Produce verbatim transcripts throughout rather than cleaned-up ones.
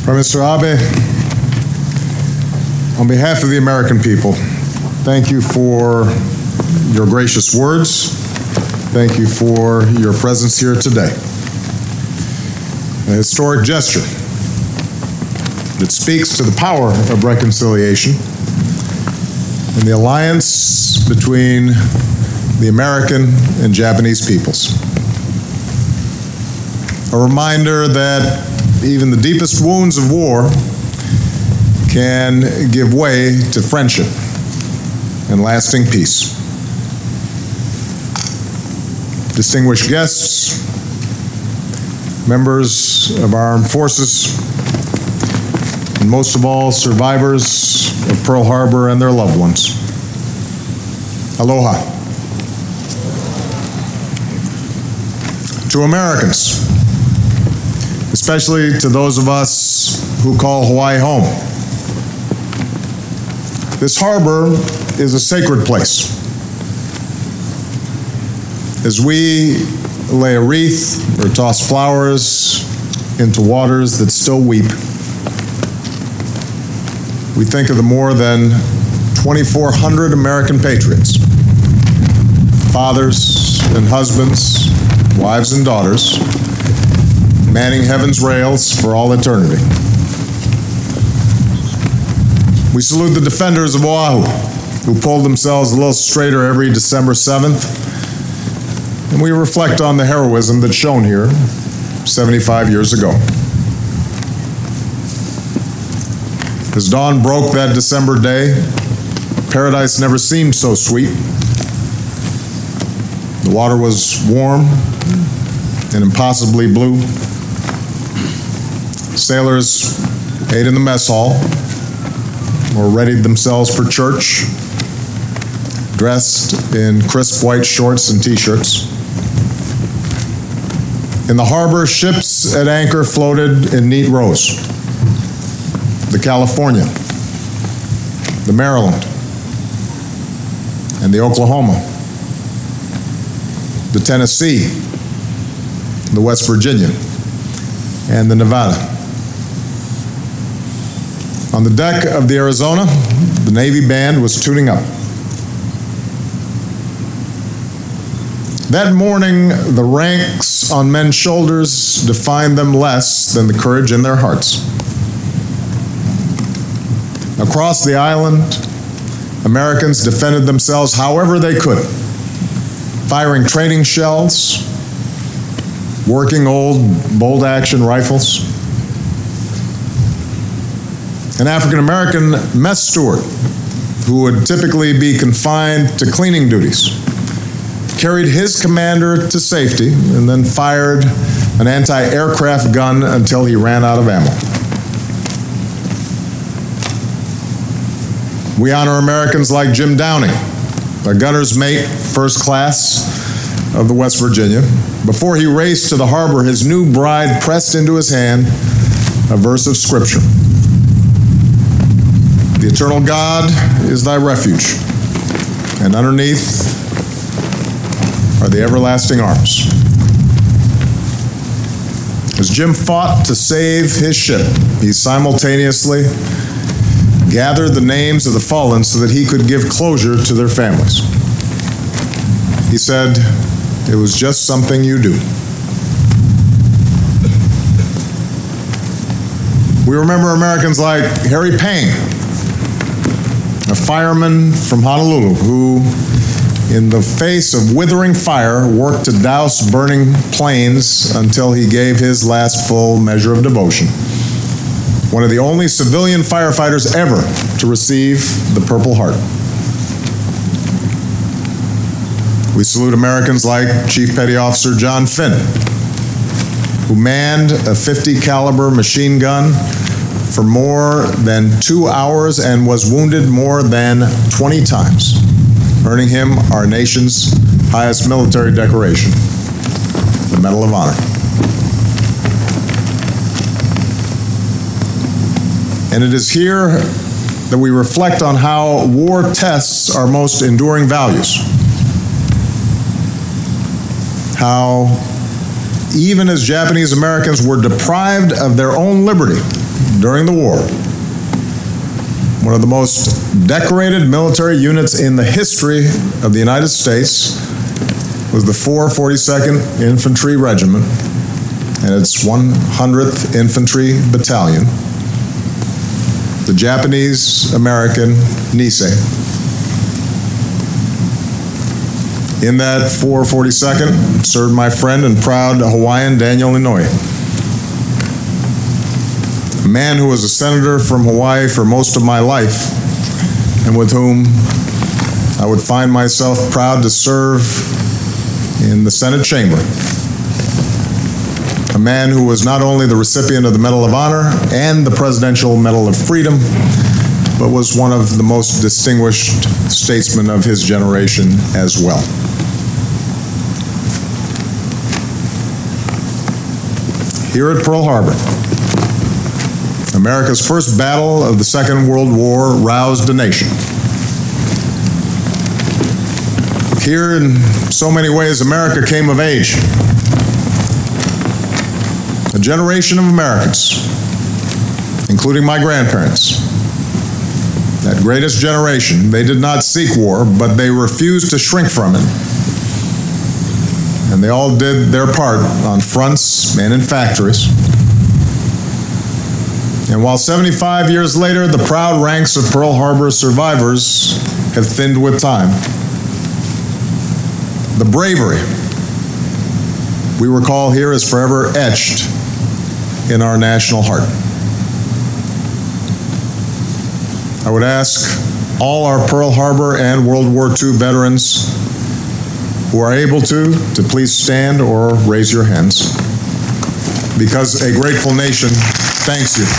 Prime Minister Abe, on behalf of the American people, thank you for your gracious words. Thank you for your presence here today. A historic gesture that speaks to the power of reconciliation and the alliance between the American and Japanese peoples. A reminder that even the deepest wounds of war can give way to friendship and lasting peace. Distinguished guests, members of our armed forces, and most of all, survivors of Pearl Harbor and their loved ones. Aloha. To Americans, especially to those of us who call Hawaii home, this harbor is a sacred place. As we lay a wreath or toss flowers into waters that still weep, we think of the more than twenty-four hundred American patriots, fathers and husbands, wives and daughters, manning heaven's rails for all eternity. We salute the defenders of Oahu, who pulled themselves a little straighter every December seventh, and we reflect on the heroism that's shown here seventy-five years ago. As dawn broke that December day, paradise never seemed so sweet. The water was warm and impossibly blue. Sailors ate in the mess hall or readied themselves for church, dressed in crisp white shorts and t-shirts. In the harbor, ships at anchor floated in neat rows. The California, the Maryland, and the Oklahoma, the Tennessee, the West Virginia, and the Nevada. On the deck of the Arizona, the Navy band was tuning up. That morning, the ranks on men's shoulders defined them less than the courage in their hearts. Across the island, Americans defended themselves however they could, firing training shells, working old bolt-action rifles. An African-American mess steward, who would typically be confined to cleaning duties, carried his commander to safety and then fired an anti-aircraft gun until he ran out of ammo. We honor Americans like Jim Downing, a gunner's mate, first class of the West Virginia. Before he raced to the harbor, his new bride pressed into his hand a verse of scripture. The eternal God is thy refuge, and underneath are the everlasting arms. As Jim fought to save his ship, he simultaneously gathered the names of the fallen so that he could give closure to their families. He said, "It was just something you do." We remember Americans like Harry Payne, a fireman from Honolulu who, in the face of withering fire, worked to douse burning planes until he gave his last full measure of devotion. One of the only civilian firefighters ever to receive the Purple Heart. We salute Americans like Chief Petty Officer John Finn, who manned a fifty caliber machine gun for more than two hours and was wounded more than twenty times, earning him our nation's highest military decoration, the Medal of Honor. And it is here that we reflect on how war tests our most enduring values. How even as Japanese Americans were deprived of their own liberty during the war, one of the most decorated military units in the history of the United States was the four forty-second Infantry Regiment and its one hundredth Infantry Battalion, the Japanese-American Nisei. In that four forty-second served my friend and proud Hawaiian Daniel Inouye, a man who was a senator from Hawaii for most of my life and with whom I would find myself proud to serve in the Senate chamber. A man who was not only the recipient of the Medal of Honor and the Presidential Medal of Freedom, but was one of the most distinguished statesmen of his generation as well. Here at Pearl Harbor, America's first battle of the Second World War roused a nation. Here, in so many ways, America came of age. A generation of Americans, including my grandparents, that greatest generation, they did not seek war, but they refused to shrink from it. And they all did their part on fronts and in factories. And while seventy-five years later, the proud ranks of Pearl Harbor survivors have thinned with time, the bravery we recall here is forever etched in our national heart. I would ask all our Pearl Harbor and World War Two veterans who are able to, to please stand or raise your hands, because a grateful nation thanks you.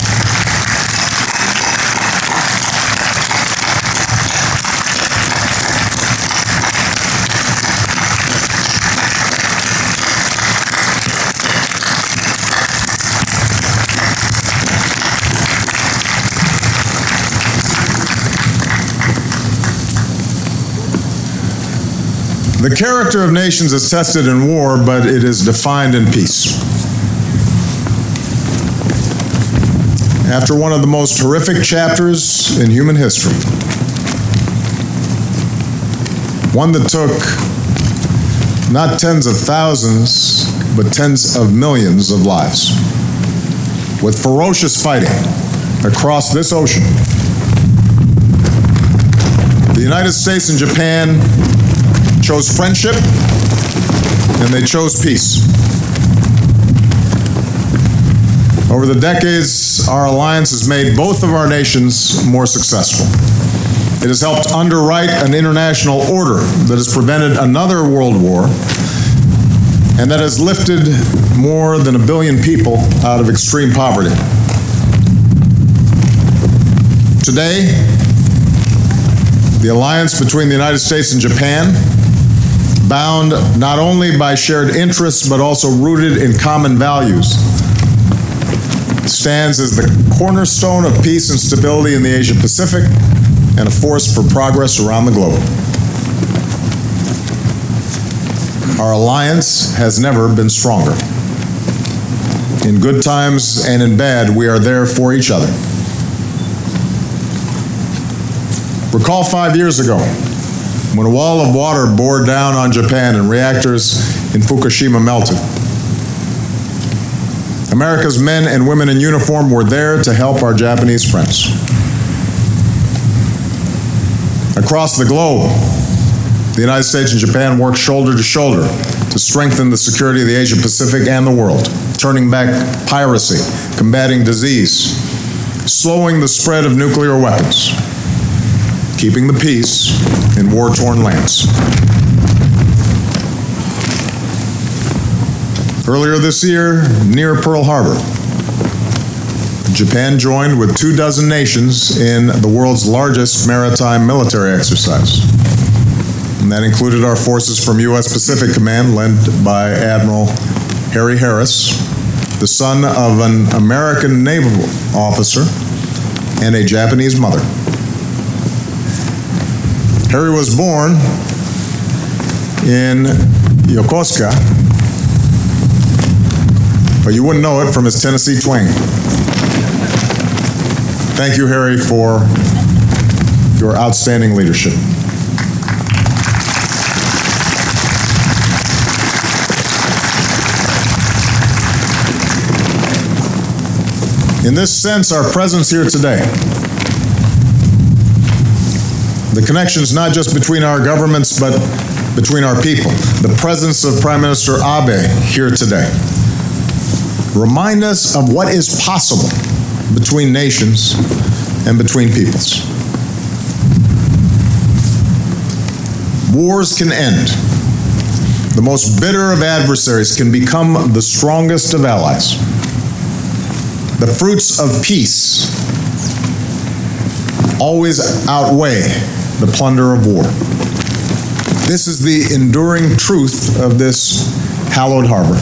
The character of nations is tested in war, but it is defined in peace. After one of the most horrific chapters in human history, one that took not tens of thousands, but tens of millions of lives, with ferocious fighting across this ocean, the United States and Japan chose friendship, and they chose peace. Over the decades, our alliance has made both of our nations more successful. It has helped underwrite an international order that has prevented another world war and that has lifted more than a billion people out of extreme poverty. Today, the alliance between the United States and Japan, bound not only by shared interests but also rooted in common values, stands as the cornerstone of peace and stability in the Asia-Pacific and a force for progress around the globe. Our alliance has never been stronger. In good times and in bad, we are there for each other. Recall five years ago, when a wall of water bore down on Japan and reactors in Fukushima melted. America's men and women in uniform were there to help our Japanese friends. Across the globe, the United States and Japan worked shoulder to shoulder to strengthen the security of the Asia-Pacific and the world, turning back piracy, combating disease, slowing the spread of nuclear weapons, keeping the peace in war-torn lands. Earlier this year, near Pearl Harbor, Japan joined with two dozen nations in the world's largest maritime military exercise. And that included our forces from U S Pacific Command, led by Admiral Harry Harris, the son of an American naval officer and a Japanese mother. Harry was born in Yokosuka, but you wouldn't know it from his Tennessee twang. Thank you, Harry, for your outstanding leadership. In this sense, our presence here today, the connection is not just between our governments, but between our people. The presence of Prime Minister Abe here today remind us of what is possible between nations and between peoples. Wars can end. The most bitter of adversaries can become the strongest of allies. The fruits of peace always outweigh the plunder of war. This is the enduring truth of this hallowed harbor.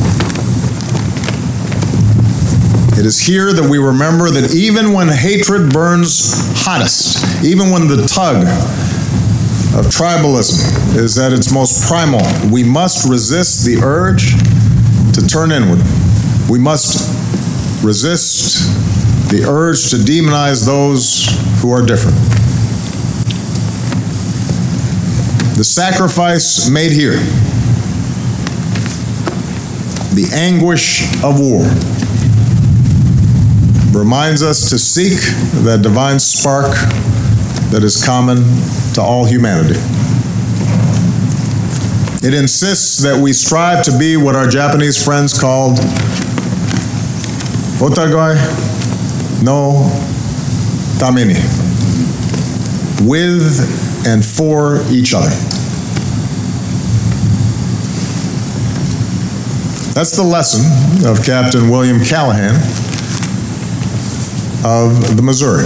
It is here that we remember that even when hatred burns hottest, even when the tug of tribalism is at its most primal, we must resist the urge to turn inward. We must resist the urge to demonize those who are different. The sacrifice made here, the anguish of war, reminds us to seek that divine spark that is common to all humanity. It insists that we strive to be what our Japanese friends called Otagai no Tamini, with and for each other. That's the lesson of Captain William Callahan of the Missouri.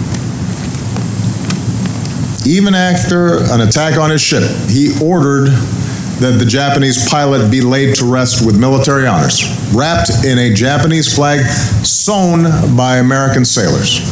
Even after an attack on his ship, he ordered that the Japanese pilot be laid to rest with military honors, wrapped in a Japanese flag sewn by American sailors.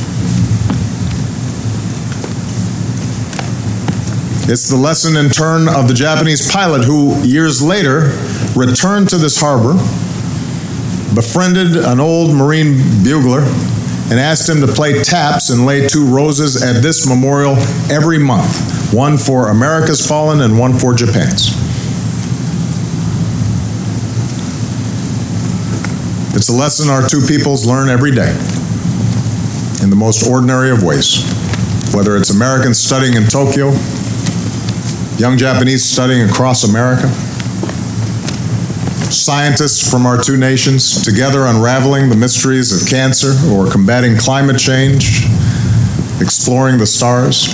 It's the lesson in turn of the Japanese pilot who, years later, returned to this harbor, befriended an old Marine bugler, and asked him to play taps and lay two roses at this memorial every month, one for America's fallen and one for Japan's. It's a lesson our two peoples learn every day in the most ordinary of ways, whether it's Americans studying in Tokyo, young Japanese studying across America, scientists from our two nations together unraveling the mysteries of cancer or combating climate change, exploring the stars.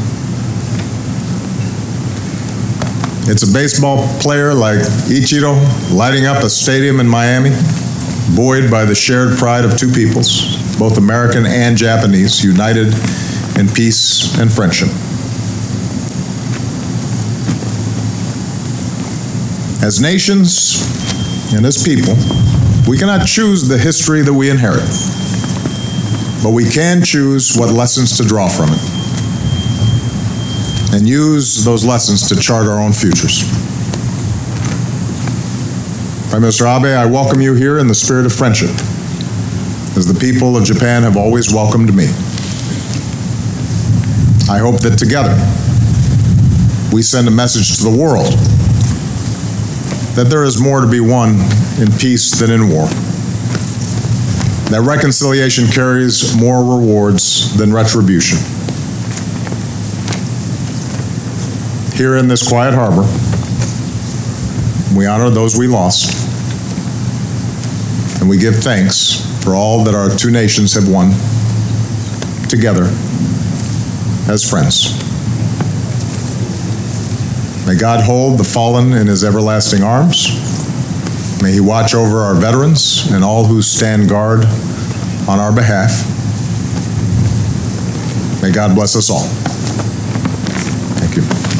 It's a baseball player like Ichiro lighting up a stadium in Miami, buoyed by the shared pride of two peoples, both American and Japanese, united in peace and friendship. As nations and as people, we cannot choose the history that we inherit, but we can choose what lessons to draw from it and use those lessons to chart our own futures. Prime Minister Abe, I welcome you here in the spirit of friendship, as the people of Japan have always welcomed me. I hope that together we send a message to the world that there is more to be won in peace than in war, that reconciliation carries more rewards than retribution. Here in this quiet harbor, we honor those we lost, and we give thanks for all that our two nations have won together as friends. May God hold the fallen in his everlasting arms. May he watch over our veterans and all who stand guard on our behalf. May God bless us all. Thank you.